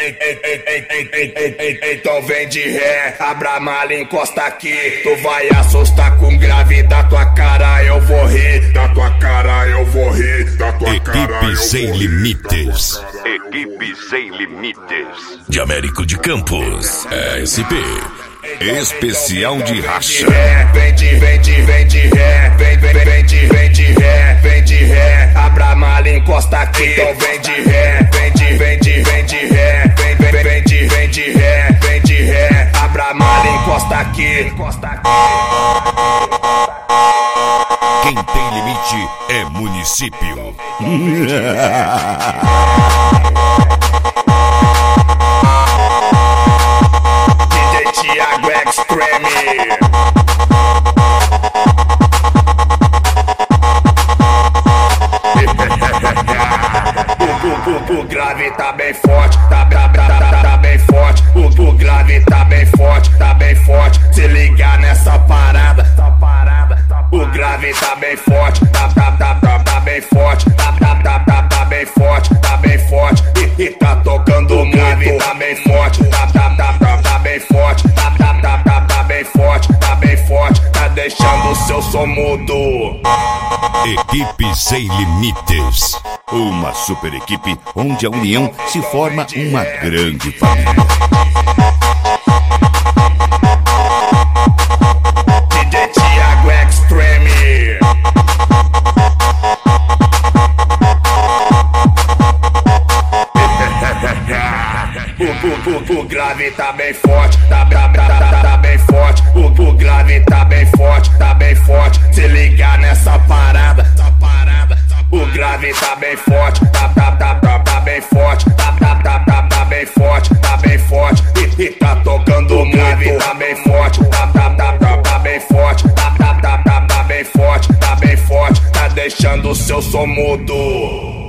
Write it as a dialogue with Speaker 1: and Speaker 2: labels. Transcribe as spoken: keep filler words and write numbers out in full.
Speaker 1: Então vem de ré, abra a mala, encosta aqui. Tu vai assustar com grave da tua cara, eu vou rir. Da tua cara eu vou rir. Da tua cara eu vou rir.
Speaker 2: Equipe Sem Limites.
Speaker 3: Equipe Sem Limites.
Speaker 2: De Américo de Campos. S P. Especial de racha.
Speaker 1: Vem de, vem de, vem de ré. Vem, vem, vem de, vem de ré. Vem de ré, abra a mala, encosta aqui. Então vem de ré. Vem de, vem de, vem de ré. Vem, vem, vem de, vem de ré. Vem de ré, abra a mala, encosta aqui. Encosta aqui.
Speaker 2: Quem tem limite é município.
Speaker 1: Thiago Extreme. O, o, o grave tá bem forte, tá, tá, tá, tá, tá bem forte. O, o grave tá bem forte, tá bem forte. Se ligar nessa parada, essa parada. O grave tá bem forte, tá, tá, tá, tá, tá bem forte. Tá, tá, tá, tá, tá bem forte, tá bem forte. E, e tá tocando o grave, tá bem forte, tá, tá, tá, tá, tá bem forte. Tá, tá, tá, tá, tá bem forte, tá bem forte. Tá deixando o seu som mudo.
Speaker 2: Equipe Sem Limites. Uma super equipe onde a união se forma uma grande família.
Speaker 1: D J Thiago Extreme. O, o, o, o grave tá bem forte, tá, tá, tá, tá, tá bem forte. O, o grave tá bem forte, tá bem forte. Se ligar nessa parada, essa parada. O grave tá bem forte, tá, tá, tá, tá, tá bem forte. Tá, tá, tá, tá, tá bem forte, tá bem forte. E, e tá tocando o grave, tá bem forte. Tá, tá, tá, tá, tá bem forte. Tá, tá, tá, tá, tá bem forte, tá bem forte. Tá deixando o seu som mudo.